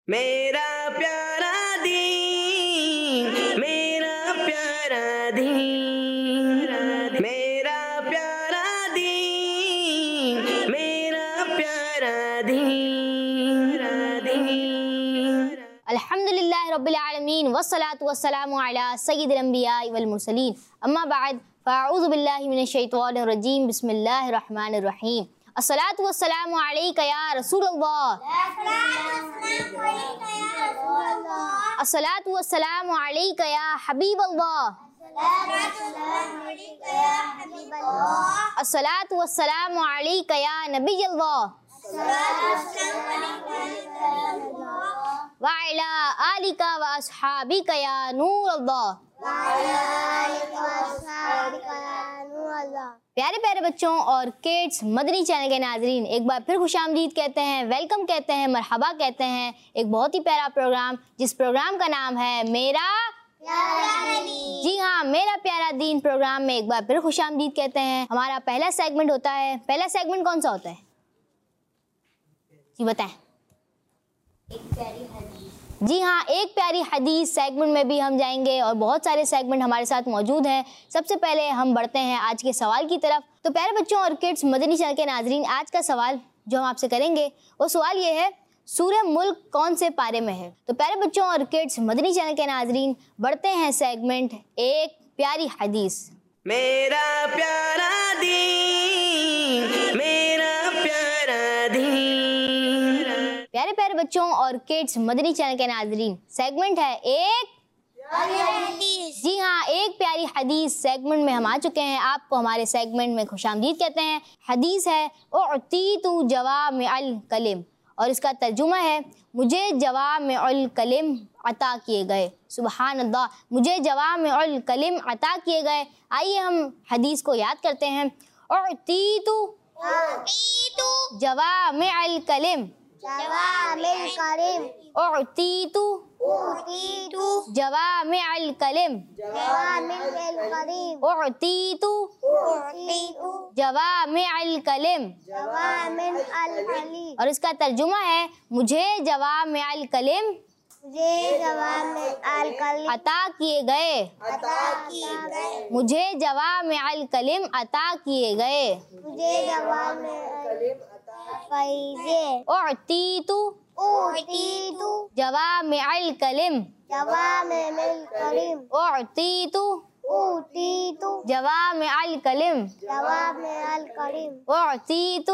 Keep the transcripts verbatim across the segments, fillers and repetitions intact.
मेरा प्यारा दीन, मेरा प्यारा दीन, मेरा प्यारा दीन, मेरा प्यारा दीन। अल्हम्दुलिल्लाह रब्बिल आलमीन वस्सलातु वस्सलामु अला सय्यिदिल अंबिया वल मुरसलीन अम्मा बाद फ़अऊज़ु बिल्लाहि मिनश शैतानिर रजीम बिस्मिल्लाहिर रहमानिर रहीम। अस्सलातु वस्सलामु अलैका या रसूलल्लाह, अस्सलातु वस्सलामु अलैका या हबीबल्लाह, अस्सलातु वस्सलामु अलैका या नबियल्लाह व अला आलिका व अस्हाबिका या नूरल्लाह। प्यारे प्यारे बच्चों और किड्स मदनी चैनल के नाजरीन, एक बार फिर खुशामदीद कहते हैं, वेलकम कहते हैं, मरहबा कहते हैं। एक बहुत ही प्यारा प्रोग्राम, जिस प्रोग्राम का नाम है मेरा प्यारा दीन। जी हाँ, मेरा प्यारा दीन प्रोग्राम में एक बार फिर खुशामदीद कहते हैं। हमारा पहला सेगमेंट होता है, पहला सेगमेंट कौन सा होता है जी बताएं? एक प्यारी हदीस। जी हाँ, एक प्यारी हदीस सेगमेंट में भी हम जाएंगे और बहुत सारे सेगमेंट हमारे साथ मौजूद हैं। सबसे पहले हम बढ़ते हैं आज के सवाल की तरफ। तो प्यारे बच्चों और किड्स मदनी चैनल के नाजरीन, आज का सवाल जो हम आपसे करेंगे वो सवाल ये है, सूरह मुल्क कौन से पारे में है? तो प्यारे बच्चों और किड्स मदनी चैनल के नाजरीन, बढ़ते हैं सेगमेंट एक प्यारी हदीस। मेरा प्यारा दीन, मेरा प्यारा दीन। प्यारे प्यारे बच्चों और किड्स मदनी चैनल के नाजरीन, सेगमेंट है एक प्यारी हदीस। जी हाँ, एक प्यारी हदीस सेगमेंट में हम आ चुके हैं। आपको हमारे सेगमेंट में खुशामदीद कहते हैं। हदीस है उअतीतु जवामिअल कलिम और इसका तर्जुमा है, मुझे जवामिअल कलिम अता किए गए। सुबहान अल्लाह, मुझे जवामिअल कलिम अता किए गए। आइए हम हदीस को याद करते हैं। उअतीतु जवामिअल कलिम, जवामिअल कलिम, उअतीतु जवामिअल कलिम, जवामिअल कलिम, उअतीतु जवामिअल कलिम, जवामिअल कलिम। और इसका तर्जुमा है, मुझे जवामिअल कलिम, मुझे जवामिअल कलिम अता किए गए, अता किए गए। मुझे जवामिअल कलिम अता किए गए, मुझे जवामिअल कलिम उअतीतु जवामिअल कलिम, जवामिअल कलिम, उअतीतु जवामिअल कलिम, जवामिअल कलिम, उअतीतु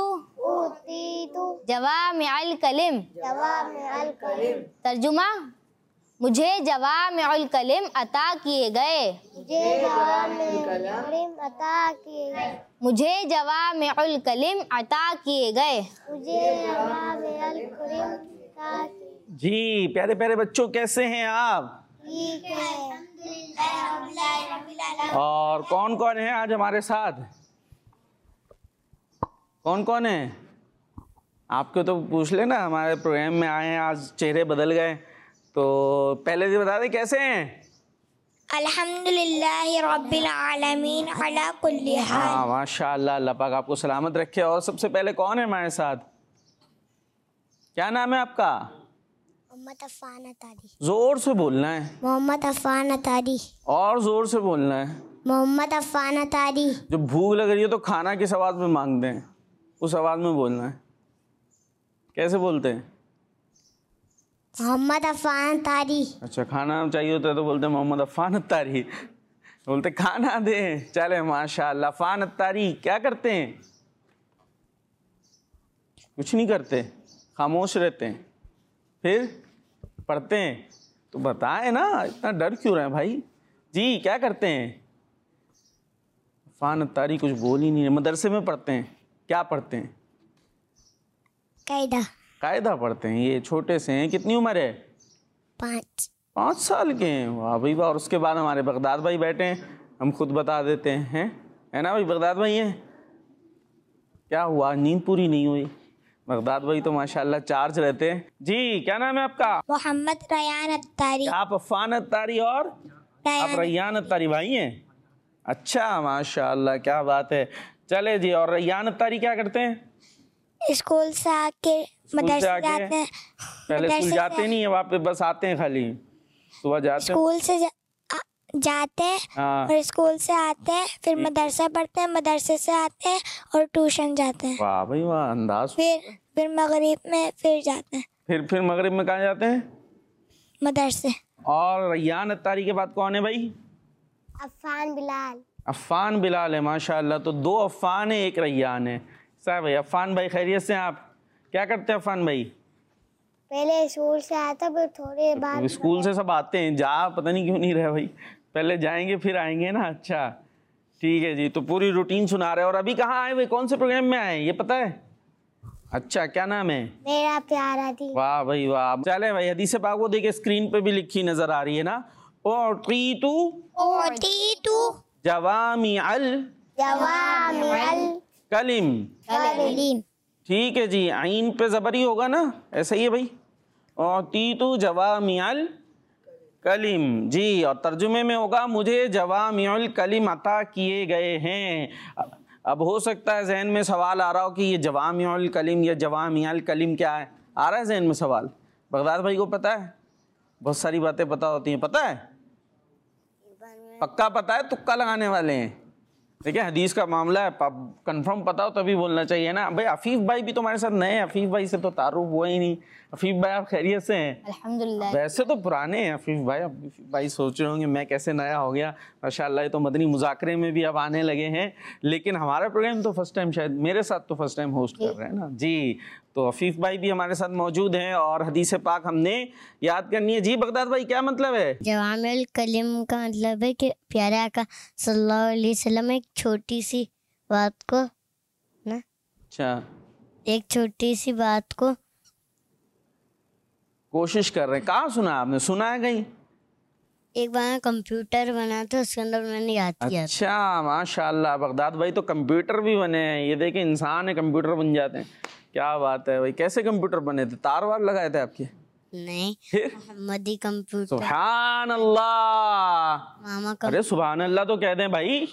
जवामिअल कलिम, जवामिअल कलिम। तर्जुमा, मुझे जवामिअल कलिम अता किए गए, मुझे जवामिअल कलिम अता किए गए, मुझे जवामिअल कलिम अता किए गए, मुझे जवामिअल कलिम अता किए। जी प्यारे प्यारे बच्चों, कैसे हैं आप? ठीक है। और कौन कौन है आज हमारे साथ? कौन कौन है? आपको तो पूछ लेना, हमारे प्रोग्राम में आए हैं, आज चेहरे बदल गए। तो पहले से बता दें कैसे हैं? अल्हम्दुलिल्लाहि रब्बिल आलमीन अला कुल्ली हाल। हाँ माशाअल्लाह, अल्लाह पाक आपको सलामत रखे। और सबसे पहले कौन है हमारे साथ? क्या नाम है आपका? मोहम्मद अफान अतारी। जोर से बोलना है। मोहम्मद अफान अतारी। और जोर से बोलना है। मोहम्मद अफान अतारी। जब भूख लग रही है तो खाना किस आवाज़ में मांगते हैं? उस आवाज़ में बोलना है। कैसे बोलते हैं? मोहम्मद अफान अतारी। अच्छा, खाना चाहिए होता है तो बोलते हैं मोहम्मद अफान अतारी। बोलते खाना दे। चले माशाअल्लाह। अफान अतारी क्या करते हैं? कुछ नहीं करते, खामोश रहते हैं। फिर पढ़ते हैं तो बताएं ना, इतना डर क्यों रहे हैं भाई? जी क्या करते हैं? अफान अतारी कुछ बोल ही नहीं है। मदरसे में पढ़ते हैं, क्या पढ़ते हैं? कायदा। कायदा पढ़ते हैं। ये छोटे से हैं। कितनी उम्र है? पाँच। पाँच साल के हैं। वाह भाई वाह। और उसके बाद हमारे बगदाद भाई बैठे हैं, हम खुद बता देते हैं, है ना भाई? बगदाद भाई हैं। क्या हुआ, नींद पूरी नहीं हुई? बगदाद भाई तो माशाल्लाह चार्ज रहते हैं। जी क्या नाम है आपका? मोहम्मद रयान अत्तारी। आप अफान अत्तारी और आप रैयान अत्तारी भाई हैं? अच्छा माशाल्लाह, क्या बात है। चले जी, और रैयान अत्तारी क्या करते हैं? स्कूल से आके स्कूल से मदरसे आके जाते हैं। पहले स्कूल मदरसे जाते से- नहीं है, वहाँ पे बस आते हैं खाली, सुबह जाते हैं। स्कूल से जा, आ, जाते हैं हाँ और स्कूल से आते हैं, फिर मदरसा पढ़ते हैं, मदरसे से आते हैं और ट्यूशन जाते हैं। वाह भाई वाह, अंदाज। फिर फिर मगरिब में फिर जाते हैं फिर फिर मगरिब में कहाँ जाते हैं? मदरसे। और रैयान अत्तारी के बाद कौन है भाई? अफान बिलाल। अफ़ान बिलाल है, माशाल्लाह। तो दो अफ़ान है, एक रैयान है। साहब भाई, अफ़ान भाई खैरियत से हैं आप? क्या करते हैं अफ़ान भाई? पहले स्कूल से आता फिर थोड़े तो स्कूल से सब आते हैं, जा पता नहीं क्यों नहीं रहे भाई, पहले जाएंगे फिर आएंगे ना। अच्छा ठीक है जी, तो पूरी रूटीन सुना रहे हैं। और अभी कहाँ आए हुए, कौन से प्रोग्राम में आए ये पता है? अच्छा, क्या नाम है? मेरा प्यारा दी। वाह भाई वाह। चले भाई, हदीस पाक को देखिए, स्क्रीन पे भी लिखी नजर आ रही है ना। उअतीतु ओतीतु जवामी अल जवामिअल कलिम। कलीम। ठीक है जी, आइन पे जबरी होगा ना, ऐसा ही है भाई। उअतीतु जवामी अल कलिम जी, और तर्जुमे में होगा मुझे जवामिउल कलिम अता किए गए हैं। अब हो सकता है जहन में सवाल आ रहा हो कि ये जवामिउल कलिम या जवामिअल कलिम क्या है, आ रहा है जहन में सवाल? बगदाद भाई को पता है? बहुत सारी बातें पता होती हैं, पता है? पक्का पता है? तुक्का लगाने वाले हैं? देखिए हदीस का मामला है, कंफर्म पता हो तभी बोलना चाहिए ना भाई। अफीफ भाई भी तुम्हारे साथ नए हैं, अफीफ भाई से तो तारुफ हुआ ही नहीं। अफीफ भाई आप खैरियत से हैं? अल्हम्दुलिल्लाह। वैसे तो पुराने हैं अफीफ भाई। अफीफ भाई सोच रहे होंगे मैं कैसे नया हो गया, माशाल्लाह ये तो मदनी मुज़ाकरे में भी अब आने लगे हैं। लेकिन हमारा प्रोग्राम तो फर्स्ट टाइम, शायद मेरे साथ तो फर्स्ट टाइम होस्ट कर रहे हैं ना जी। तो अफीफ भाई भी हमारे साथ मौजूद हैं और हदीस पाक हमने याद करनी है जी। बगदाद भाई क्या मतलब है? जवामिउल कलीम का मतलब है कि प्यारे आका सल्लल्लाहु अलैहि वसल्लम एक छोटी सी बात को ना अच्छा, एक छोटी सी बात को कोशिश कर रहे हैं। कहाँ सुना आपने? सुना है कहीं? एक बार कंप्यूटर बना था, उसके अंदर मैंने याद किया था। अच्छा माशाल्लाह, बगदाद भाई तो कंप्यूटर भी बने हैं। ये देखें, इंसान है कंप्यूटर बन जाते हैं, क्या बात है भाई। कैसे कंप्यूटर बने थे? तार वार लगाए थे आपके? नहीं, फिर? मोहम्मदी कंप्यूटर। सुभान अल्लाह। मामा का अरे सुभान अल्लाह तो कह दें भाई।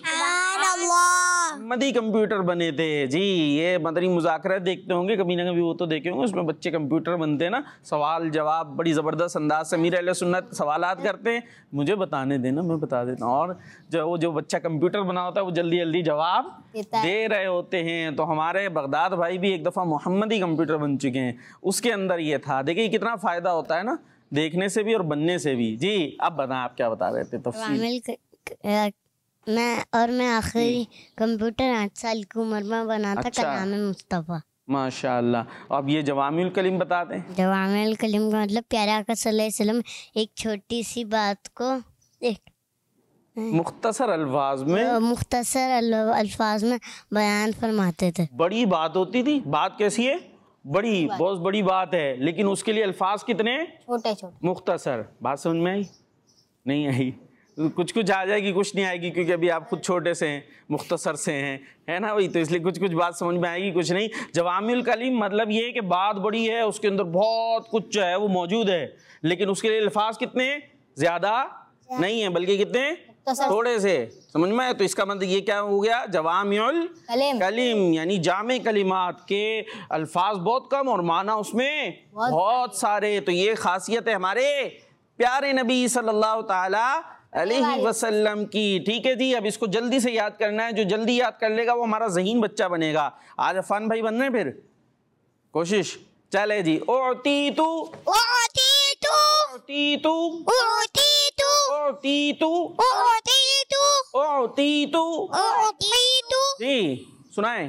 मदी कंप्यूटर बने थे जी। ये मदनी मुज़ाकरा देखते होंगे कभी ना कभी, वो तो देखे होंगे, उसमें बच्चे कंप्यूटर बनते हैं ना, सवाल जवाब बड़ी ज़बरदस्त अंदाज से अमीर अहले सुन्नत सवालात करते हैं। मुझे बताने देना, मैं बता देता हूँ। और जो वो जो बच्चा कंप्यूटर बना होता है वो जल्दी जल्दी जवाब दे रहे होते हैं। तो हमारे बगदाद भाई भी एक दफ़ा मोहम्मदी कंप्यूटर बन चुके हैं, उसके अंदर ये था। देखिए कितना फ़ायदा होता है ना, देखने से भी और बनने से भी जी। अब बताएं आप क्या बता रहे थे तफसील? मैं और मैं आखिरी कंप्यूटर आठ साल की उम्र में बना था। अच्छा। का नाम है मुस्तफ़ा। माशाल्लाह। अब ये जवामिउल कलीम बता दें। जवामिउल कलीम का मतलब प्यारे आका सल्लल्लाहु अलैहि वसल्लम एक छोटी सी बात को एक मुख्तसर अल्फाज में मुख्तसर अल- अल्फाज में बयान फरमाते थे। बड़ी बात होती थी। बात कैसी है? बड़ी, बहुत बड़ी बात है, लेकिन उसके लिए अल्फाज कितने? छोटे छोटे। मुख्तसर। बात समझ में आई? नहीं आई? कुछ कुछ आ जाएगी, कुछ नहीं आएगी, क्योंकि अभी आप खुद छोटे से हैं, मुख्तसर से हैं, है ना भाई, तो इसलिए कुछ कुछ बात समझ में आएगी, कुछ नहीं। जवामिउल कलीम मतलब ये है कि बात बड़ी है, उसके अंदर बहुत कुछ जो है वो मौजूद है, लेकिन उसके लिए अल्फाज कितने? ज़्यादा नहीं है, बल्कि कितने? थोड़े से। समझ में आए? तो इसका मतलब ये क्या हो गया? जवामिउल कलीम। कलीम यानी जामे कलिमात के अल्फाज बहुत कम और माना उसमें बहुत, बहुत सारे। तो ये खासियत है हमारे प्यारे नबी सल्लल्लाहु ताला अलैहि वसल्लम की। ठीक है जी, अब इसको जल्दी से याद करना है। जो जल्दी याद कर लेगा वो हमारा ज़हीन बच्चा बनेगा। आज अफान भाई बन रहे हैं, फिर कोशिश चले जी। ओतीतु ओतीतु ओतीतु ओतीतु ओतीतु ओतीतु ओतीतु ओतीतु जी सुनाए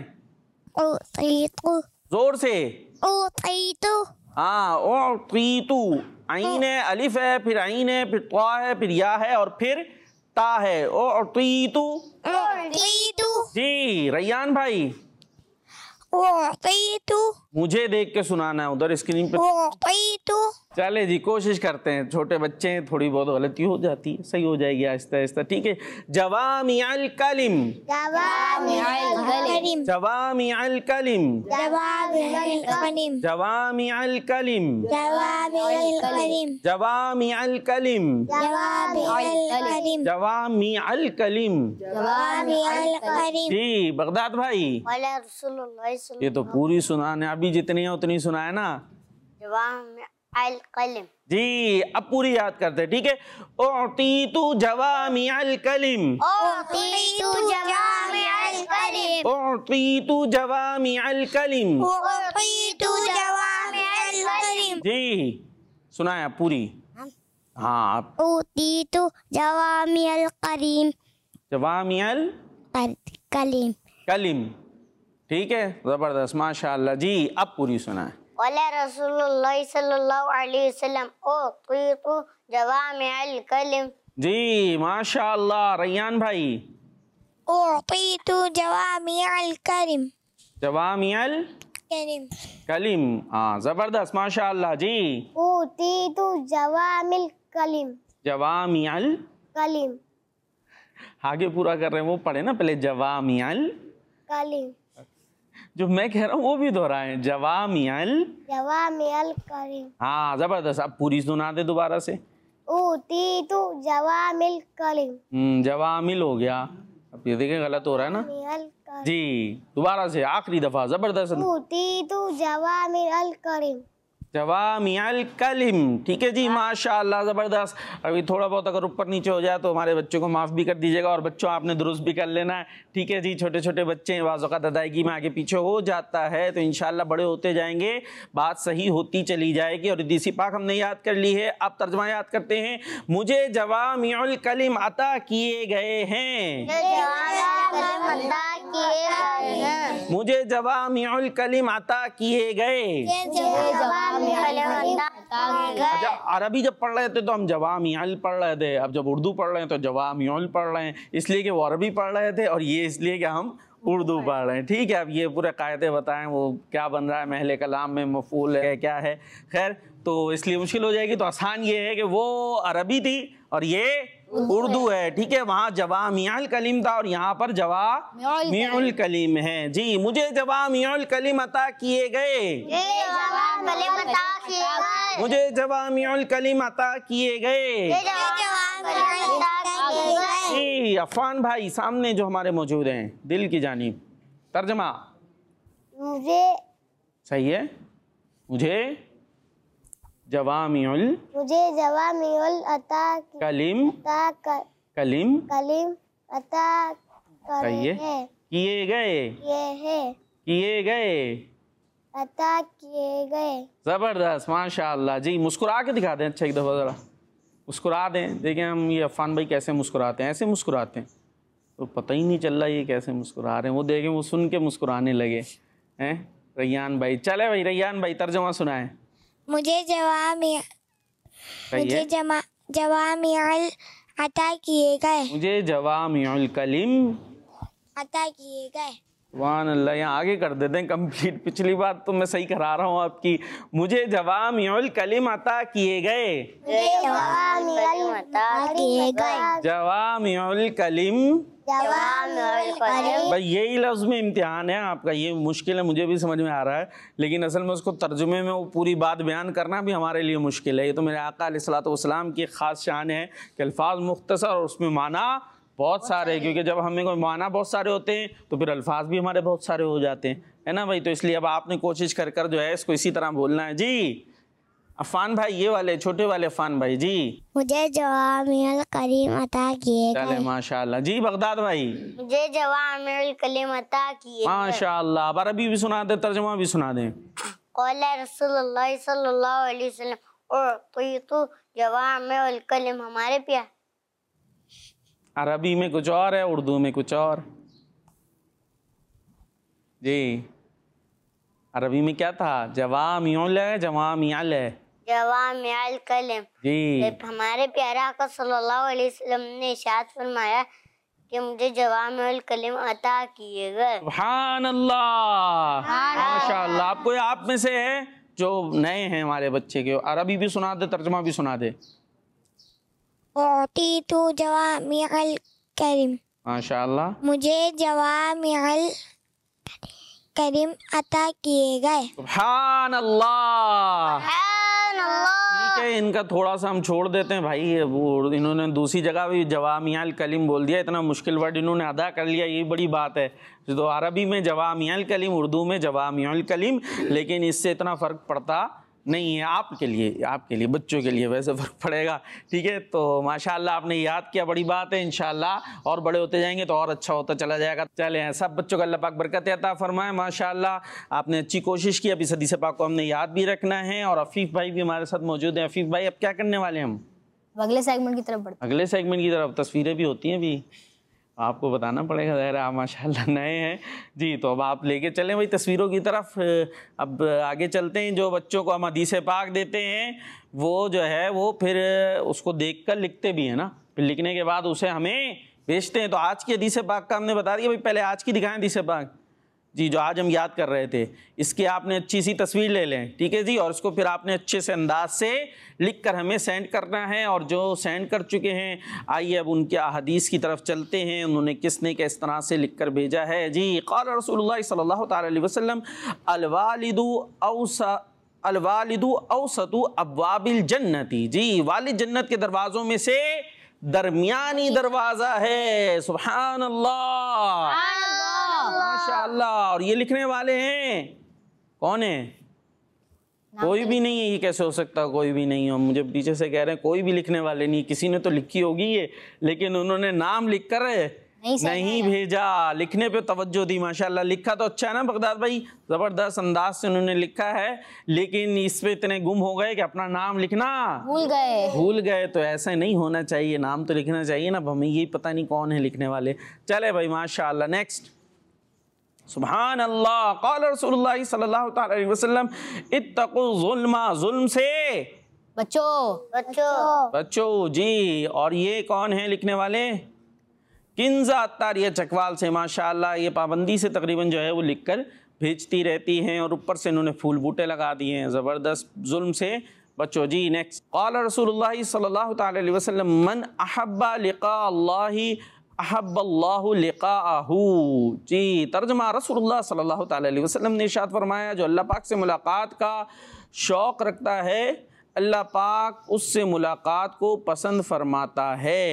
ओतीतु जोर से। ओतीतु हाँ, ओतीतु। आइन है, अलिफ है, फिर आइन है, फिर ता है, फिर या है और फिर ता है। ओतीतु ओतीतु जी। रैयान भाई ओतीतु मुझे देख के सुनाना है उधर स्क्रीन पे। ओतीतु चले जी, कोशिश करते हैं। छोटे बच्चे हैं, थोड़ी बहुत गलती हो जाती है, सही हो जाएगी आहिस्ता आहिस्ता। ठीक है। जवामिउल कलिम जवामिउल कलीम जवामिउल कलिम जवामिउल कलीम जवामिउल कलिम जवामिउल कलीम जवामिउल कलिम जवामिउल कलीम जवामिउल कलिम जवामिउल कलीम। जी। बगदाद भाई वाला रसूलुल्लाह सल्लल्लाहु ये तो पूरी सुनाने, अभी जितनी है उतनी सुनाए ना। जवामिअल कलिम। जी अब पूरी याद करते हैं, ठीक है। उतीतु जवामिअल कलिम, उतीतु जवामिअल कलिम, उतीतु जवामिअल कलिम। उतीतु जवामिअल कलिम। जी सुनाए आप पूरी। हाँ आप उतीतु जवामिअल कलिम, जवामिअल कलिम। कलिम, ठीक है, जबरदस्त, माशाअल्लाह। जी अब पूरी सुनाए। क़ाला रसूलुल्लाह सल्लल्लाहु अलैहि वसल्लम उतीतु जवामिअल कलिम। जी माशाअल्लाह। रैयान भाई, उतीतु जवामिअल कलिम, जवामिअल कलिम। कलिम, हाँ जबरदस्त, माशाअल्लाह। जी उतीतु जवामिल कलिम, जवामिअल, कलिम, आगे पूरा कर रहे हैं, वो पढ़े ना पहले, जवामिअल। कलिम, जो मैं कह रहा हूँ वो भी दोहराए, जवामिअल। जवामिअल कलिम। हाँ जबरदस्त। अब पूरी सुना दे दोबारा से। उतीतु जवामिल कलिम, हम्म जवामिल हो गया, अब ये देखें गलत हो रहा है ना। जवामिल कलिम। जी दोबारा से आखिरी दफा, जबरदस्त। उतीतु जवामिल कलिम, जवामिअल कलिम, ठीक है जी, माशाअल्लाह ज़बरदस्त। अभी थोड़ा बहुत अगर ऊपर नीचे हो जाए तो हमारे बच्चों को माफ़ भी कर दीजिएगा, और बच्चों आपने दुरुस्त भी कर लेना है, ठीक है जी। छोटे छोटे बच्चे हैं, बाज़ औक़ात अदायगी में आगे पीछे हो जाता है, तो इंशाअल्लाह बड़े होते जाएंगे, बात सही होती चली जाएगी। और हदीस पाक हमने याद कर ली है, अब तर्जुमा याद करते हैं। मुझे जवामिअल कलिम अता किए गए हैं, मुझे जवामिअल कलिम अता किए गए। अच्छा अरबी जब पढ़ रहे थे तो हम जवामिअल पढ़ रहे थे, अब जब उर्दू पढ़ रहे हैं तो जवामिअल पढ़ रहे हैं, इसलिए कि वो अरबी पढ़ रहे थे और ये इसलिए कि हम उर्दू पढ़ रहे हैं, ठीक है। अब ये पूरे कायदे बताएं वो क्या बन रहा है, महले कलाम में मफूल है क्या है, खैर तो इसलिए मुश्किल हो जाएगी। तो आसान ये है कि वो अरबी थी और ये उर्दू है, ठीक है। वहाँ जवामिअल कलीम था और यहाँ पर जवामिअल कलीम है। जी मुझे जवामिअल कलीम अता किए गए, मुझे जवामिअल कलीम अता किए गए। जी अफान भाई सामने जो हमारे मौजूद हैं, दिल की जानिब तर्जमा। मुझे सही है, मुझे जवामिअल मुझे जवामिअल अता कलीम अता क- कलीम कलीम अता सही है, करे किए गए, ये है किए गए, अता किए गए। जबरदस्त माशाअल्लाह। जी मुस्कुरा के दिखा दें, अच्छा एक दफ़ा ज़रा मुस्कुरा दें, देखें हम ये अफ़ान भाई कैसे मुस्कुराते हैं, ऐसे मुस्कुराते हैं तो पता ही नहीं चल रहा ये कैसे मुस्कुरा रहे हैं, वो देखें वो सुन के मुस्कुराने लगे हैं। रैयान भाई, चले भाई रैयान भाई तर्जुमा सुनाएं। मुझे जवामिअल सही मुझे है, जमा जवामिअल अता किए गए, मुझे जवामिअल कलीम अता किए गए। सुभान अल्लाह, यहाँ आगे कर देते हैं कंप्लीट। पिछली बात तो मैं सही करा रहा हूँ आपकी, मुझे जवामिअल कलीम अता किए गए, जवामिअल अता किए गए, जवामिअल कलीम। जवामिअल कलीम। भाई यही लफ्ज़ में इम्तिहान है आपका, ये मुश्किल है, मुझे भी समझ में आ रहा है, लेकिन असल में उसको तर्जुमे में वो पूरी बात बयान करना भी हमारे लिए मुश्किल है। ये तो मेरे आका अलैहिस्सलातु वस्सलाम की ख़ास शान है कि अल्फाज मुख्तसर और उसमें माना बहुत सारे, क्योंकि जब हमें कोई माना बहुत सारे होते हैं तो फिर अल्फाज भी हमारे बहुत सारे हो जाते हैं, है ना भाई। तो इसलिए अब आपने कोशिश कर कर जो है इसको इसी तरह बोलना है। जी अफ़ान भाई, ये वाले छोटे वाले अफ़ान भाई, जी मुझे जवामिअल कलीम अता किए चले गए, माशाअल्लाह। जी बगदाद भाई, मुझे जवामिअल कलीम अता किए गए। माशाअल्लाह। अब अरबी भी सुना दे, तर्जुमा भी सुना दें। क़ाला रसूलुल्लाह सल्लल्लाहु अलैहि वसल्लम उतीतु जवामिअल कलीम। हमारे प्यार अरबी में कुछ और है, उर्दू में कुछ और। जी अरबी में क्या था, जवामिअल है, जवामिअल है, जवामिअल कलीम। जी हमारे प्यारे आका सल्लल्लाहु अलैहि वसल्लम ने इरशाद फरमाया कि मुझे जवामिअल कलीम अता किए गए। सुभान अल्लाह, माशाअल्लाह। आप कोई आप में से है जो नए हैं हमारे बच्चे के, अरबी भी सुना दे, तर्जुमा भी सुना दे। उतीतु जवामिअल कलीम, माशाअल्लाह, मुझे जवामिअल कलीम अता किए गए। सुभान अल्लाह। ठीक है इनका थोड़ा सा हम छोड़ देते हैं भाई। वो इन्होंने दूसरी जगह भी जवामियाल कलीम बोल दिया, इतना मुश्किल वर्ड इन्होंने अदा कर लिया, यही बड़ी बात है। तो अरबी में जवामियाल कलीम, उर्दू में जवामियाल कलीम, लेकिन इससे इतना फ़र्क पड़ता नहीं है। आपके लिए, आपके लिए, बच्चों के लिए वैसे फ़र्क पड़ेगा। ठीक है, तो माशाल्लाह आपने याद किया, बड़ी बात है। इंशाल्लाह और बड़े होते जाएंगे तो और अच्छा होता चला जाएगा। चले हैं सब बच्चों का अल्लाह पाक बरकत अता फरमाए। माशाल्लाह आपने अच्छी कोशिश की। अभी हदीस पाक को हमने याद भी रखना है। और अफीफ भाई भी हमारे साथ मौजूद हैं। अफीफ भाई अब क्या करने वाले हैं हम? अगले सेगमेंट की तरफ बढ़ते अगले सेगमेंट की तरफ। तस्वीरें भी होती हैं भी, आपको बताना पड़ेगा, ज़ाहिर है आप माशाल्लाह नए हैं जी। तो अब आप लेके चलें भाई तस्वीरों की तरफ। अब आगे चलते हैं। जो बच्चों को हम हदीस पाक देते हैं वो जो है वो फिर उसको देखकर लिखते भी हैं ना, फिर लिखने के बाद उसे हमें भेजते हैं। तो आज की हदीस पाक का हमने बता दिया भाई। पहले आज की दिखाएं हदीस पाक जी, जो आज हम याद कर रहे थे। इसकी आपने अच्छी सी तस्वीर ले लें, ठीक है जी। और इसको फिर आपने अच्छे से अंदाज से लिख कर हमें सेंड करना है। और जो सेंड कर चुके हैं, आइए अब उनके हदीस की तरफ चलते हैं। उन्होंने किसने किस तरह से लिख कर भेजा है जी। क़ाल रसूलुल्लाह सल्लल्लाहु तआला अलैहि वसल्लम अलवालिदु औसा अलवालिदु औसतु अब्वाबिल जन्नती जी। वालिद जन्नत के दरवाज़ों में से दरमियानी दरवाज़ा है। सुभान अल्लाह, माशाअल्लाह। और ये लिखने वाले हैं कौन है? कोई भी नहीं है। ये कैसे हो सकता? कोई भी नहीं हो। मुझे पीछे से कह रहे हैं कोई भी लिखने वाले नहीं। किसी ने तो लिखी होगी ये, लेकिन उन्होंने नाम लिख कर नहीं, नहीं भेजा, लिखने पे तवज्जो दी। माशाल्लाह लिखा तो अच्छा है ना बगदाद भाई, ज़बरदस्त अंदाज से उन्होंने लिखा है। लेकिन इस पे इतने गुम हो गए कि अपना नाम लिखना भूल गए भूल गए तो ऐसा नहीं होना चाहिए, नाम तो लिखना चाहिए ना। हमें यही पता नहीं कौन है लिखने वाले। चले भाई माशाल्लाह। नेक्स्ट, सुभान अल्लाह। क़ाल रसूलुल्लाह सल्लल्लाहु तआला अलैहि वसल्लम इत्तक़ु ज़ुल्मा, जुल्म से बच्चों बच्चों बच्चों जी। और ये कौन है लिखने वाले? किंजा अत्तार, ये चकवाल से। माशाअल्लाह ये पाबंदी से तकरीबन जो है वो लिख कर भेजती रहती हैं। और ऊपर से इन्होंने फूल बूटे लगा दिए हैं। ज़बरदस्त, जुल्म से बच्चों जी। नेक्स्ट, क़ाल रसूलुल्लाह सल्लल्लाहु तआला अलैहि वसल्लम मन अहब्बा लिक़ा अल्लाहि अहब्बल्लाहु लिक़ाअहू जी। तर्जमा, रसूलुल्लाह सल्लल्लाहु तआला अलैहि वसल्लम ने इरशाद फरमाया जो अल्लाह पाक से मुलाकात का शौक़ रखता है, अल्लाह पाक उससे मुलाकात को पसंद फरमाता है।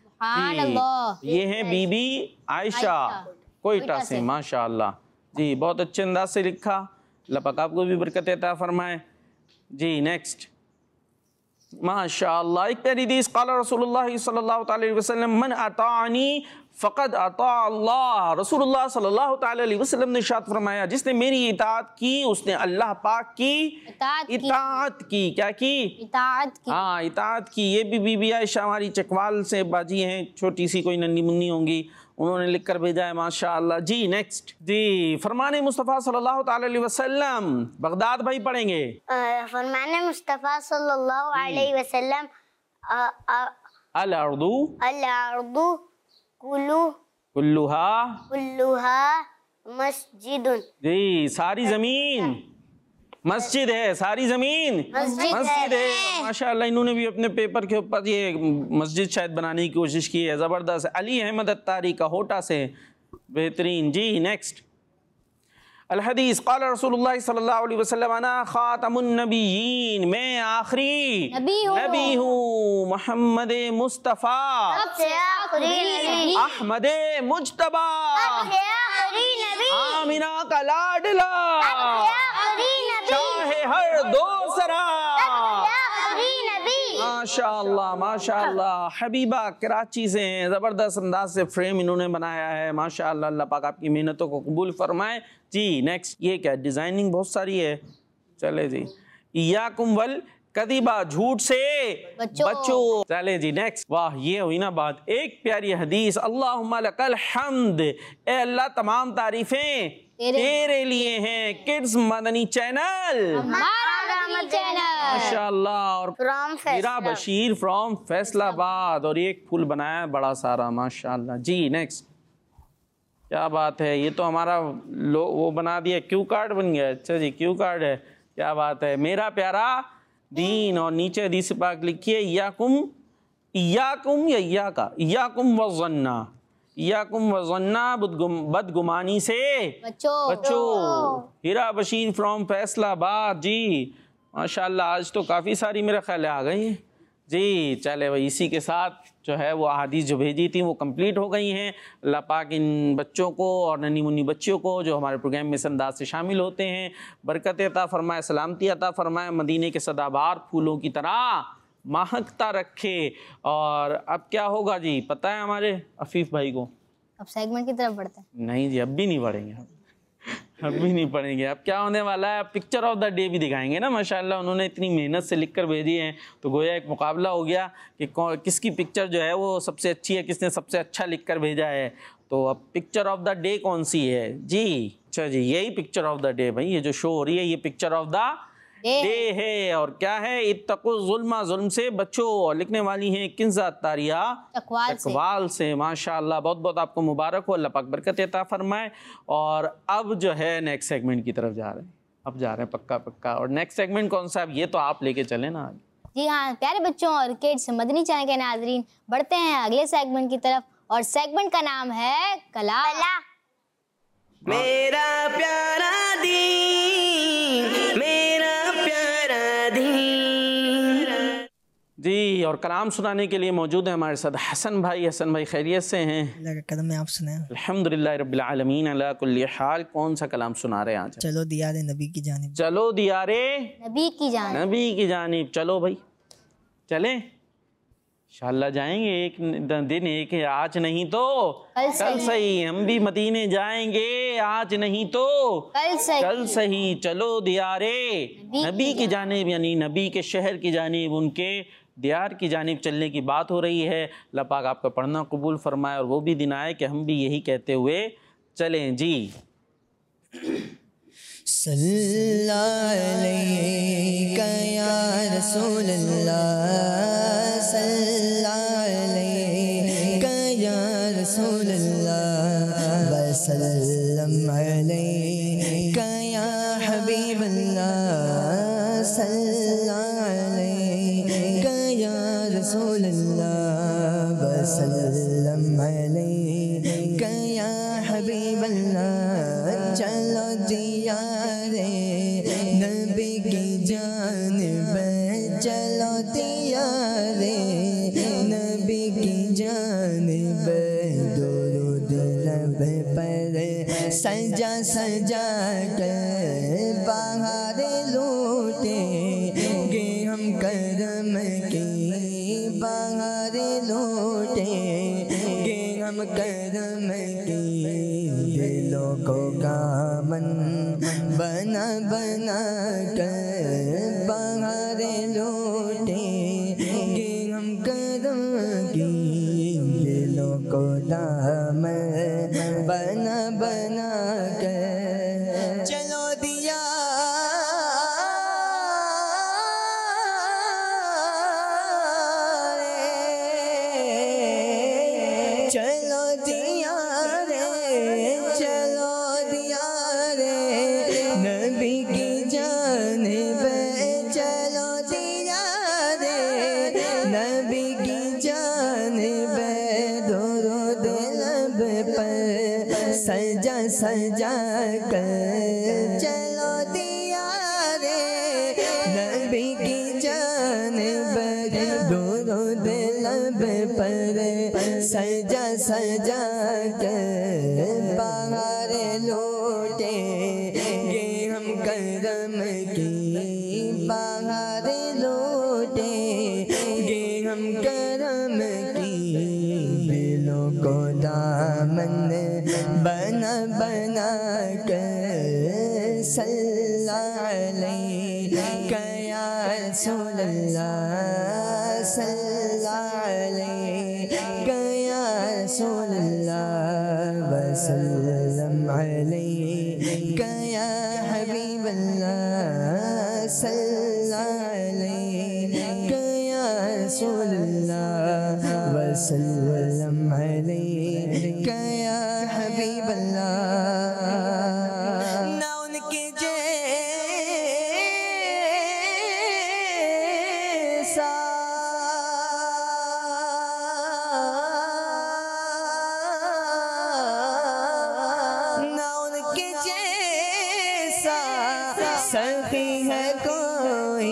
ये हैं बीबी आयशा कोयटा से। माशाअल्लाह जी, बहुत अच्छे अंदाज से लिखा। अल्लाह पाक आपको भी बरकत अता फरमाए जी। नेक्स्ट, माशाअल्लाह एक प्यारी हदीस। क़ाल रसूलुल्लाह सल्लल्लाहु अलैहि वसल्लम मन अताअनी फ़क़द अता अल्लाह। रसूलुल्लाह सल्लल्लाहु अलैहि वसल्लम ने इरशाद फरमाया जिसने मेरी इताअत की उसने अल्लाह पाक की इताअत की। इताअत की। क्या की? इताअत की। हाँ, इताअत की। ये भी बीबी आयशा हमारी चकवाल से बाजी हैं, छोटी सी कोई नन्ही मुन्नी होंगी, उन्होंने लिख कर भेजा है। माशाअल्लाह जी। नेक्स्ट जी, फरमाने मुस्तफ़ा सल्लल्लाहु अलैहि वसल्लम, बगदाद भाई पढ़ेंगे। फरमाने मुस्तफ़ा सल्लल्लाहु अलैहि वसल्लम अल अर्दु अल अर्दु कुल्लु कुल्लुहा कुल्लुहा मस्जिदुन जी। सारी जमीन मस्जिद है, सारी जमीन मस्जिद मस्जिद है। है। माशाअल्लाह इन्होंने भी अपने पेपर के ऊपर ये मस्जिद शायद बनाने की कोशिश की है। ज़बरदस्त। अली अहमद अत्तारी का होटा से, बेहतरीन जी। नेक्स्ट, अल हदीस। क़ाल रसूलुल्लाह सल्लल्लाहु अलैहि वसल्लम अना ख़ातमुन नबिय्यीन, मैं आखिरी नबी हूँ। नबी हूँ। मोहम्मद मुस्तफ़ा सबसे आखिरी नबी, अहमद मुज्तबा, सबसे आखिरी नबी, आमिना का लाडला, सबसे आखिरी नबी, चाहे हर दूसरा। सबसे आखिरी नबी। माशाअल्लाह माशाअल्लाह। हबीबा कराची से हैं। ज़बरदस्त अंदाज से फ्रेम इन्होंने बनाया है। माशाअल्लाह, अल्लाह पाक आपकी मेहनतों को कबूल फरमाए जी। नेक्स्ट, ये क्या डिज़ाइनिंग बहुत सारी है। चले जी। इय्याकुम वल कदिबा, झूठ से बच्चों। बच्चों। चले जी। नेक्स्ट, वाह ये हुई ना बात। एक प्यारी हदीस। अल्लाहुम्मा लकल हम्द, ए अल्लाह तमाम तारीफें तेरे, तेरे लिए हैं। किड्स मदनी चैनल, हमारा मदनी चैनल। माशाअल्लाह। और फ्रॉम मीरा बशीर फ्रॉम फैसलाबाद। और एक फूल बनाया है बड़ा सारा, माशाअल्लाह जी। नेक्स्ट, क्या बात है, ये तो हमारा लो वो बना दिया, क्यू कार्ड बन गया। अच्छा जी, क्यू कार्ड है, क्या बात है। मेरा प्यारा दीन। और नीचे हदीस पाक लिखिए इय्याकुम, इय्याकुम या इय्याका, इय्याकुम वज़न्ना, इय्याकुम वज़न्ना, बदगुमानी से बच्चों बच्चों। हीरा बशीर फ्रॉम फैसलाबाद जी। माशाल्लाह आज तो काफ़ी सारी मेरा ख्याल है आ गई हैं जी। चले भाई, इसी के साथ जो है वो अहादीस जो भेजी थी वो कंप्लीट हो गई हैं। अल्लाह पाक इन बच्चों को और नन्ही मुन्नी बच्चियों को जो हमारे प्रोग्राम में इस अंदाज से शामिल होते हैं बरकत अता फरमाए, सलामती अता फरमाए, मदीने के सदाबहार फूलों की तरह महकता रखे। और अब क्या होगा जी, पता है हमारे अफीफ भाई को? अब सेगमेंट की तरफ बढ़ते हैं। नहीं जी, अब भी नहीं बढ़ेंगे, अब भी नहीं पढ़ेंगे। अब क्या होने वाला है, अब पिक्चर ऑफ द डे भी दिखाएंगे ना। माशाल्लाह उन्होंने इतनी मेहनत से लिख कर भेजी है तो गोया एक मुकाबला हो गया कि कौन किसकी पिक्चर जो है वो सबसे अच्छी है, किसने सबसे अच्छा लिख कर भेजा है। तो अब पिक्चर ऑफ द डे कौन सी है जी? अच्छा जी, यही पिक्चर ऑफ द डे भाई, ये जो शो हो रही है ये पिक्चर ऑफ द डे है। और क्या है, इत्तक़ु ज़ुल्मा, जुल्म से बचो। और लिखने वाली हैं किंज़ा तारिया चकवाल से। चकवाल से। माशाल्लाह, बहुत बहुत आपको मुबारक हो, अल्लाह पाक बरकत अता फरमाए। और अब जो है नेक्स्ट सेगमेंट की तरफ जा रहे हैं, अब जा रहे हैं पक्का पक्का। और नेक्स्ट सेगमेंट कौन सा, अब ये तो आप लेके चले ना आगे। जी हाँ प्यारे बच्चों और किड्स, मदनी चैनल के नाजरीन, बढ़ते हैं अगले सेगमेंट की तरफ। और सेगमेंट का नाम है कला। मेरा प्यारा दीन, मेरा प्यारा दीन। जी, और कलाम सुनाने के लिए मौजूद है हमारे साथ हसन भाई। हसन भाई खैरियत से हैं? अल्लाह का करम है, आप सुनाएं। अल्हम्दुलिल्लाह रब्बिल आलमीन अला कुल्ली हाल। कौन सा कलाम सुना रहे हैं आज? चलो दियारे नबी की जानिब। चलो दियारे नबी की जान। नबी की जानिब। चलो भाई चलें, इंशाअल्लाह जाएंगे एक दिन, एक है, आज नहीं तो कल कल सही। हम भी मदीने जाएंगे, आज नहीं तो कल सही। कल सही। चलो दियारे नबी की जानिब, यानी नबी के शहर की जानिब, उनके दियार की जानिब चलने की बात हो रही है। अल्लाह पाक आपका पढ़ना कबूल फरमाए और वो भी दिन आए कि हम भी यही कहते हुए चलें जी। सल्लल्लाहु अलैका या रसूल अल्लाह, सल्लल्लाहु अलैका या रसूल अल्लाह, वसल्लम अलैका या हबीब अल्लाह, सल्लल्लाहु अलैका या रसूल अल्लाह, वसल्लम अलैका या हबीब अल्लाह। चलो दियारे नबी की जानिब, चलो दियारे नबी की जानिब, दुरूद लब पर सजा सजा कर बाहर लूटेंगे हम करम की, बाहर लूटेंगे हम करम की, दिलों को कामन बना बना कर बाहर लूटेंगे हम करम की, दिलों को दामन बना बना कर। चलो दिया चलो दिया रे, चलो दिया रे नबी की जानिब, चलो दिया रे नबी की जानिब, दुरूद लब पर सजा सजा कर। चलो दिया रे नबी की जानिब, दुरूद लब पर सजा सजा कर बाहर लौटेंगे हम करम की, बाहर लौटेंगे हम करम की, दिलों को दामन बना बना कर। सल्लल्लाहु अलैका या रसूल अल्लाह, सल्लल्लाहु अलैका या रसूल अल्लाह, वसल्लम अलैका या हबीब अल्लाह, सल्लल्लाहु अलैका या रसूल अल्लाह, वसल्लम अलैका या हबीब अल्लाह। ना उनके जैसा सखी है कोई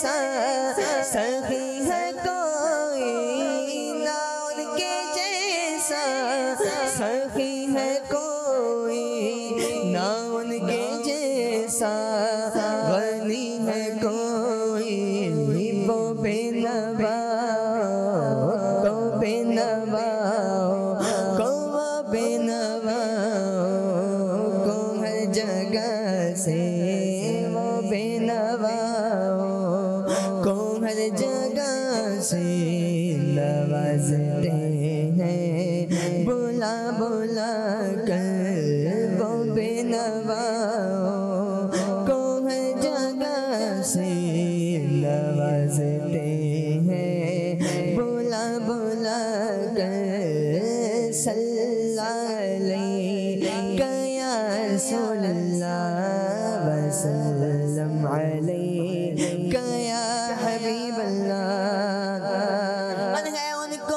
जैसा सखी है कोई ना उनके जैसा सखी है कोई ना उनके जैसा गनी है कोई वो बेनवा को बेनवा को बेनवा को हर जगह से वो बेनवा को हर जगह से नवाजते हैं बुला बुला कर वो बेनवा को हर जगह से नवाजते हैं बुला बुला कर सल्लल्लाहु अलैहि या रसूलल्लाह वसल्लम अलैका या हबीबल्लाह। मन है उनको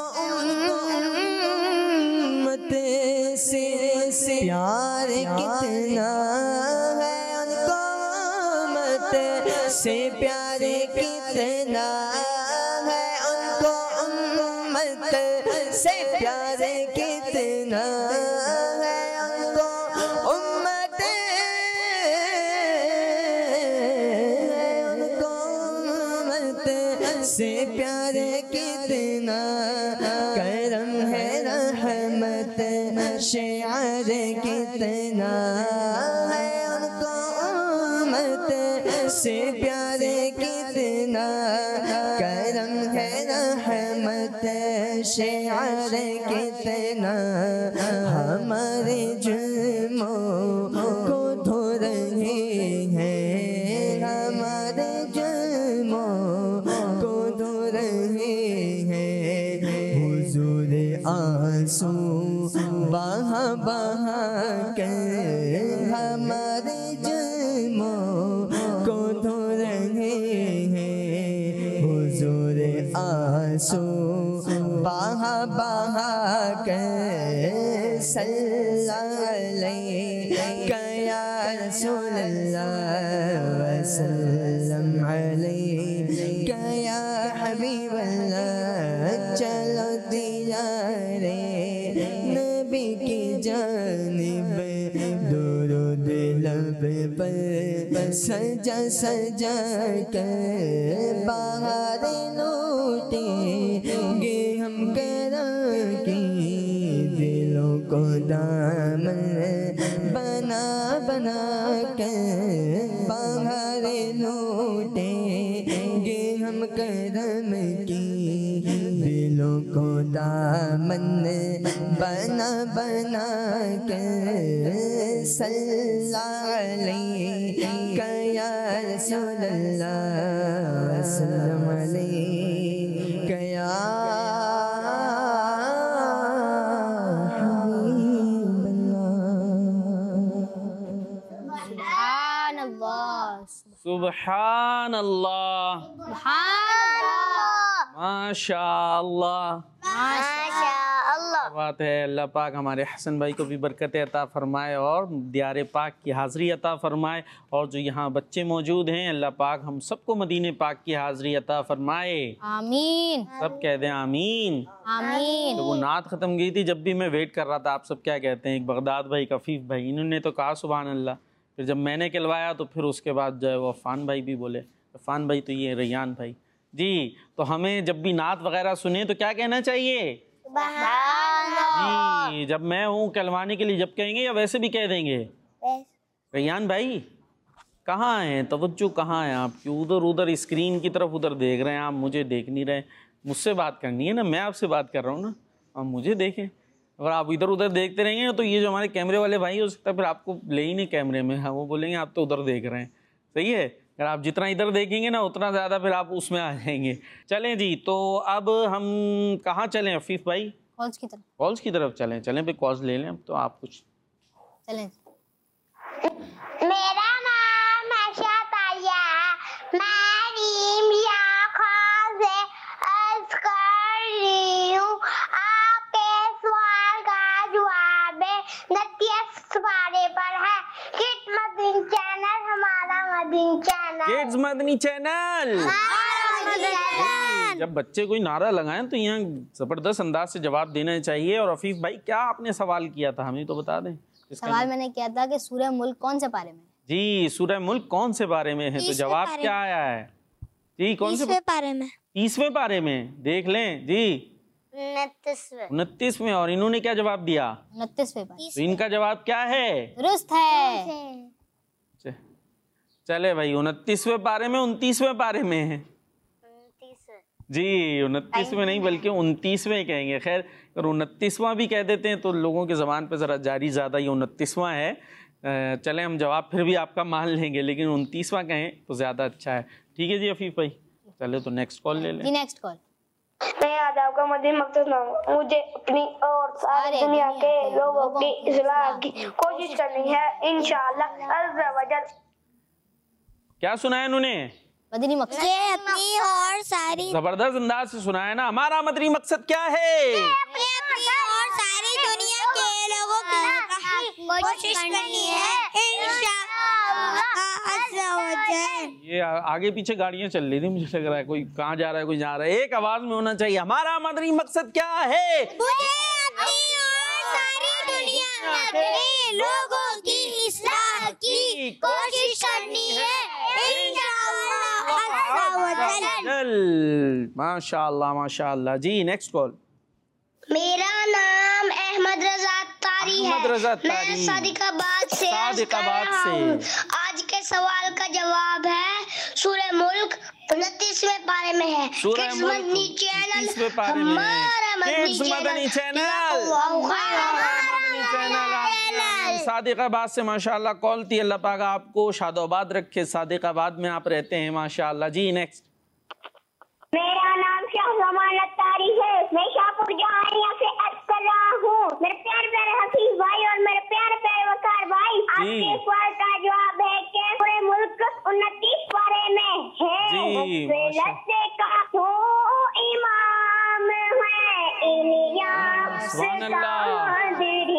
उम्मत से प्यार कितना है उनको उम्मत से प्यार कितना है उनको उम्मत से प्यार कितना है उनको उम्मत उनको उम्मत से प्यार कितना करम है रहमत शेर कितना है उनको उम्मत से प्यार कितना करम है रहमत शेर कितना हमारे जुर्मों को धो रहे हैं हमारे जुर्मों को धो रहे हैं हुजूर आंसू बहा बहा कर हमारे जुर्मों को धो रहे हैं हुजूर आंसू बहा बहा कर सल्लल्लाहु अलैका या रसूलल्लाह वसल्लम अलैका या हबीबल्लाह। चलो दीदारे नबी की जानिब दुरूद लब पर सजा सजा कर बाहर लूटेंगे हम करम की दिलों को दामन बना बना कर बाहर लूटेंगे हम करम की दिलों को दामन बना बना कर सल्लल्लाहु अलैका या रसूलल्लाह वसल्लम अलैका या सुभान अल्लाह माशाअल्लाह बात है। अल्लाह पाक हमारे हसन भाई को भी बरकत अता फरमाए और दियारे पाक की हाज़री अता फरमाए और जो यहाँ बच्चे मौजूद हैं अल्लाह पाक हम सबको मदीने पाक की हाज़री अता फरमाए आमीन। सब कह दें आमीन आमीन। तो वो नात ख़त्म गई थी जब भी मैं वेट कर रहा था आप सब क्या कहते हैं। एक बगदाद भाई कफ़ीफ़ भाई इन्होंने तो कहा सुभान अल्लाह, फिर जब मैंने कहलवाया तो फिर उसके बाद जो है वो अफ़ान भाई भी बोले। अफ़ान भाई तो ये रैयान भाई जी। तो हमें जब भी नात वगैरह सुने तो क्या कहना चाहिए जी। जब मैं हूँ कहलवाने के लिए जब कहेंगे या वैसे भी कह देंगे। रैयान भाई कहाँ हैं, तवज्जो कहाँ है आपकी? उधर उधर स्क्रीन की तरफ उधर देख रहे हैं आप, मुझे देख नहीं रहे। मुझसे बात करनी है ना, मैं आपसे बात कर रहा हूँ ना, आप मुझे देखें। अगर आप इधर उधर देखते रहेंगे तो ये जो हमारे कैमरे वाले भाई हो सकता है फिर आपको ले ही नहीं कैमरे में। हाँ वो बोलेंगे आप तो उधर देख रहे हैं। सही है, अगर आप जितना इधर देखेंगे ना उतना ज़्यादा फिर आप उसमें आ जाएंगे। चलें जी, तो अब हम कहाँ चलें अफीफ भाई? कॉल्स की तरफ। कॉल्स की तरफ चलें। चलें फिर कॉल्स ले लें अब तो आप कुछ चलें। मेरा नाम है शाताया, मैं रीम या खास से अर्ज कर रही हूँ। आपके सवाल का जवाब नतीस पारे पर है। किड्स मदनी चैनल हमारा Madani channel. Kids Madani Madani channel. जब बच्चे कोई नारा लगाएं तो यहाँ जबरदस्त अंदाज से जवाब देना चाहिए। और अफीफ भाई क्या आपने सवाल किया था, हमें तो बता दें। सवाल मैंने किया था कि सूरह मुल्क कौन से पारे में? जी, सूरह मुल्क कौन से पारे में है? तो जवाब क्या आया है जी? कौन से पारे में? तीसवें पारे में। देख लें जी, उनतीसवें। उनतीसवें। और इन्होंने क्या जवाब दिया? उनतीसवें पारे। तो इनका जवाब क्या है? दुरुस्त है। चले भाई, उनतीसवें पारे में उनतीसवें पारे में है जी। उनतीसवें नहीं बल्कि उनतीसवें कहेंगे। खैर, अगर उनतीसवां भी कह देते हैं तो लोगों के ज़बान पे ज़रा जारी ज़्यादा, ये उनतीसवां है। चले हम जवाब फिर भी आपका मान लेंगे, लेकिन उनतीसवां कहें तो ज़्यादा अच्छा है। ठीक है जी अफीफ भाई, चले तो नेक्स्ट कॉल ले लें। जी नेक्स्ट कॉल। मैं आज आपका मदीन मकसद नाम मुझे अपनी और सारी दुनिया के लोगों की इस्लाह की कोशिश करनी है इंशाअल्लाह अज़्ज़ा वजल। क्या सुनाया इन्होंने? मदनी मकसद। ये अपनी और सारी जबरदस्त अंदाज से सुनाया ना। हमारा मदनी मकसद क्या है? अपनी और सारी दुनिया के लोगों की कोशिश करनी है इंशाअल्लाह अज़्ज़ा वजल। ये आगे पीछे गाड़ियां चल रही थी, मुझे लग रहा है कोई कहाँ जा रहा है कोई जा रहा है। एक आवाज में होना चाहिए, हमारा मदनी मकसद क्या है? मुझे अपनी और सारी दुनिया के लोगों की इस्लाह की कोशिश करनी है इंशाअल्लाह अज़्ज़ा वजल। माशाअल्लाह माशाअल्लाह जी। Next call. मेरा नाम अहमद रजा तारी है। अहमद रजा तारी। मैं सादिकाबाद से अर्ज कर सादिकाबाद रहा से। हूँ। आज के सवाल का जवाब है सूरह मुल्क उनतीसवें पारे में है। सूरह किड्स मुल्क मदनी चैनल उनतीसवें पारे में है। हमारा Madani kids Madani channel. Channel. Sadiqabad से माशाअल्लाह कॉल थी। अल्लाह पाक आपको शादोबाद रखे। सादिकाबाद में आप रहते हैं माशाअल्लाह जी। नेक्स्ट। मेरा नाम शाहजमान अत्तारी है। मैं शाहपुर जहानिया से अर्ज कर रहा हूँ। मेरे प्यारे प्यारे हफीज भाई और मेरे प्यारे प्यारे वकार भाई, आपके सवाल का जवाब है कि पूरे मुल्क उनतीस पारे में है। जी, लस्से का हो इमाम है इलियास कादरी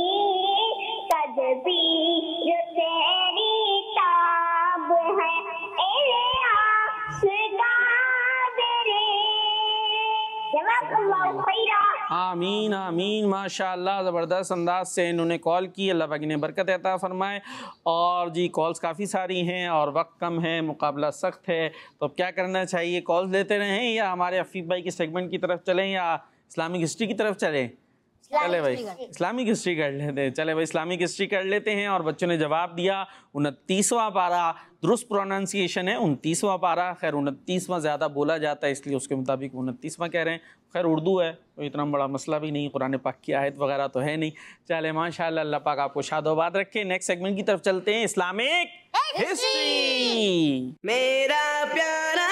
तदबीर तेरी ताब है इलियास कादरी। जज़ाकल्लाहु खैरा। आमीन आमीन माशाअल्लाह। ज़बरदस्त अंदाज से इन्होंने कॉल की। अल्लाह पाक इन्हें बरकत अता फरमाए। और जी कॉल्स काफ़ी सारी हैं और वक्त कम है, मुकाबला सख्त है, तो अब क्या करना चाहिए? कॉल्स लेते रहें या हमारे अफीफ भाई के सेगमेंट की तरफ चलें या इस्लामिक हिस्ट्री की तरफ चलें? चले भाई इस्लामिक हिस्ट्री कर लेते हैं। चले भाई इस्लामिक हिस्ट्री कर लेते हैं। और बच्चों ने जवाब दिया उनतीसवां पारा। दुरुस्त प्रोनाउंसिएशन है उनतीसवां पारा। खैर उनतीसवां ज़्यादा बोला जाता है इसलिए उसके मुताबिक उनतीसवां कह रहे हैं। खैर उर्दू है तो इतना बड़ा मसला भी नहीं, कुरान पाक की आयत वगैरह तो है नहीं। चले माशाअल्लाह, अल्लाह पाक आपको शादोबाद रखे। नेक्स्ट सेगमेंट की तरफ चलते हैं, इस्लामिक हिस्ट्री। मेरा प्यारा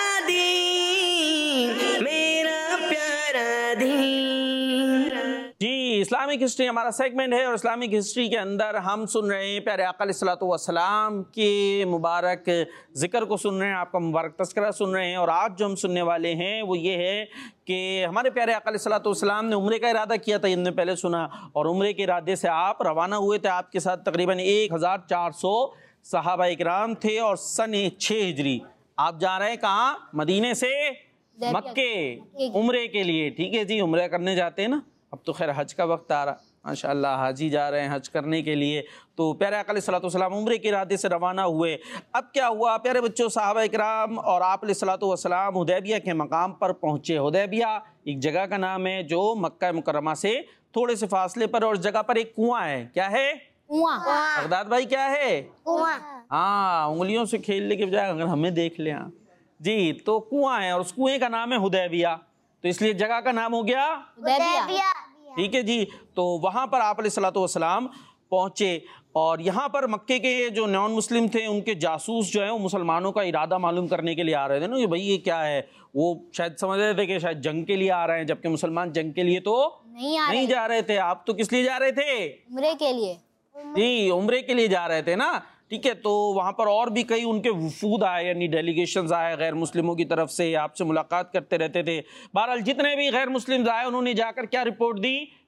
दीन, मेरा प्यारा दीन। जी इस्लामिक हिस्ट्री हमारा सेगमेंट है और इस्लामिक हिस्ट्री के अंदर हम सुन रहे हैं प्यारे आका अलैहिस्सलातु वस्सलाम के मुबारक ज़िक्र को सुन रहे हैं, आपका मुबारक तस्करा सुन रहे हैं। और आज जो हम सुनने वाले हैं वो ये है कि हमारे प्यारे आका अलैहिस्सलातु वस्सलाम ने उम्रे का इरादा किया था, इनने पहले सुना, और उम्रे के इरादे से आप रवाना हुए थे। आपके साथ तकरीबन एक हज़ार चार सौ सहाबा इकराम थे और सन छः हिजरी आप जा रहे हैं कहाँ? मदीने से मक्के उम्रे के लिए। ठीक है जी, उम्रे करने जाते हैं ना। अब तो खैर हज का वक्त आ रहा, माशाअल्लाह हाजी जा रहे हैं हज करने के लिए। तो प्यारे आका अलैहिस्सलातु वस्सलाम उम्रे के इरादे से रवाना हुए। अब क्या हुआ प्यारे बच्चों, सहाबा इकराम और आप अलैहिस्सलातु वस्सलाम हुदैबिया के मकाम पर पहुँचे। हुदैबिया एक जगह का नाम है जो मक्का मुकर्रमा से थोड़े से फासले पर, और उस जगह पर एक कुआं है। क्या है? कुआं। बगदाद भाई क्या है? कुआं। हाँ, उंगलियों से खेलने के बजाय अगर हमें देख लें हाँ जी, तो कुआं है और उस कुएं का नाम है हुदैबिया, तो इसलिए जगह का नाम हो गया हुदैबिया। ठीक है जी। तो वहाँ पर आप अलैहिस्सलातु वस्सलाम पहुँचे और यहाँ पर मक्के के जो नॉन मुस्लिम थे उनके जासूस जो है वो मुसलमानों का इरादा मालूम करने के लिए आ रहे थे ना कि भाई ये क्या है। वो शायद समझ रहे थे कि शायद जंग के लिए आ रहे हैं, जबकि मुसलमान जंग के लिए तो नहीं आ नहीं जा रहे थे। आप तो किस लिए जा रहे थे? उम्रे के लिए। जी उम्रे के लिए जा रहे थे ना। ठीक है, तो वहाँ पर और भी कई उनके वफूद आए, यानी डेलीगेशंस आए गैर मुस्लिमों की तरफ से, आपसे मुलाकात करते रहते थे। बहरहाल जितने भी गैर मुस्लिम आए उन्होंने जाकर क्या रिपोर्ट दी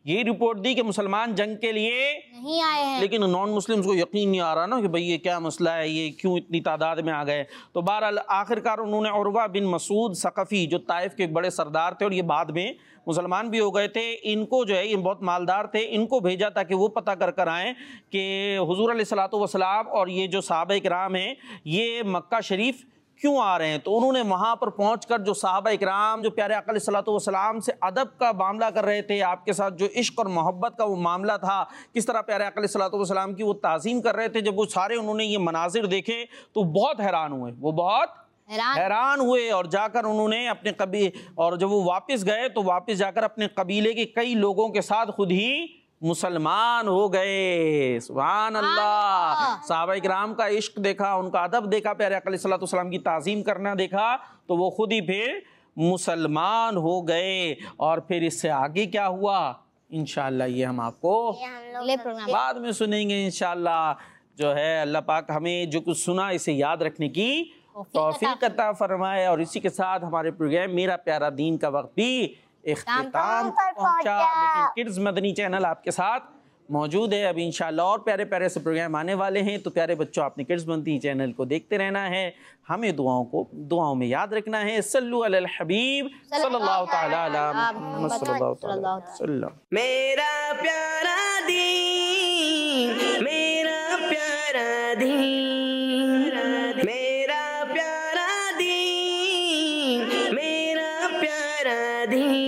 ये रिपोर्ट दी कि मुसलमान जंग के लिए नहीं आए हैं। लेकिन नॉन मुस्लिम्स को यकीन नहीं आ रहा ना कि भाई ये क्या मसला है, ये क्यों इतनी तादाद में आ गए। तो बहरहाल आखिरकार उन्होंने उर्वा बिन मसूद सकफ़ी जो ताइफ के एक बड़े सरदार थे और ये बाद में मुसलमान भी हो गए थे, इनको जो है ये बहुत मालदार थे, इनको भेजा ताकि वो पता कर कर आएँ कि हुज़ूर अलैहिस्सलातु वस्सलाम और ये जो सहाबा इकराम हैं ये मक्का शरीफ क्यों आ रहे हैं। तो उन्होंने वहाँ पर पहुँचकर जो सहाबा इकराम जो प्यारे आका अलैहिस्सलातु वस्सलाम से अदब का मामला कर रहे थे, आपके साथ जो इश्क और मोहब्बत का वो मामला था, किस तरह प्यारे आका अलैहिस्सलातु वस्सलाम की वो ताज़ीम कर रहे थे, जब वो सारे उन्होंने ये मनाजिर देखे तो बहुत हैरान हुए, वो बहुत हैरान हैरान हुए और जाकर उन्होंने अपने कबी और जब वो वापस गए तो वापस जाकर अपने कबीले के कई लोगों के साथ खुद ही मुसलमान हो गए। सुभान अल्लाह। सहाबा इकराम का इश्क देखा, उनका अदब देखा, प्यारे आका अलैहिस्सलातु वस्सलाम की ताज़ीम करना देखा, तो वो खुद ही फिर मुसलमान हो गए। और फिर इससे आगे क्या हुआ इंशाअल्लाह ये हम आपको अगले प्रोग्राम बाद में सुनेंगे इंशाअल्लाह। जो है अल्लाह पाक हमें जो कुछ सुना इसे याद रखने की तौफीक अता फरमाए। और इसी के साथ हमारे प्रोग्राम मेरा प्यारा दीन का वक्त भी इख्तिताम पर पहुंचा। पहुंचा। लेकिन किड्स मदनी चैनल आपके साथ मौजूद है। अभी इंशाअल्लाह और प्यारे प्यारे से प्रोग्राम आने वाले हैं। तो प्यारे बच्चों, आपने किड्स मदनी चैनल को देखते रहना है, हमें दुआओं को दुआओं में याद रखना है। सल्लु अलल हबीब सल्लल्लाहु तआला अला मुहम्मद सल्लल्लाहु तआला अलैहि वसल्लम। मेरा प्यारा दीन, मेरा प्यारा दीन, मेरा प्यारा दीन, मेरा प्यारा दीन।